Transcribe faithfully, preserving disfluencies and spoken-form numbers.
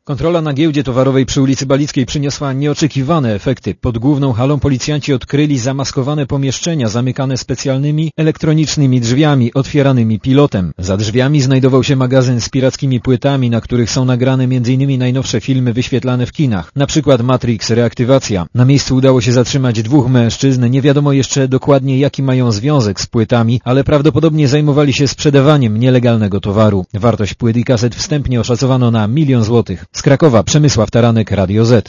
Kontrola na giełdzie towarowej przy ulicy Balickiej przyniosła nieoczekiwane efekty. Pod główną halą policjanci odkryli zamaskowane pomieszczenia zamykane specjalnymi elektronicznymi drzwiami otwieranymi pilotem. Za drzwiami znajdował się magazyn z pirackimi płytami, na których są nagrane między innymi najnowsze filmy wyświetlane w kinach, na przykład Matrix Reaktywacja. Na miejscu udało się zatrzymać dwóch mężczyzn, nie wiadomo jeszcze dokładnie jaki mają związek z płytami, ale prawdopodobnie zajmowali się sprzedawaniem nielegalnego towaru. Wartość płyt i kaset wstępnie oszacowano na milion złotych. Z Krakowa Przemysław Taranek, Radio Z.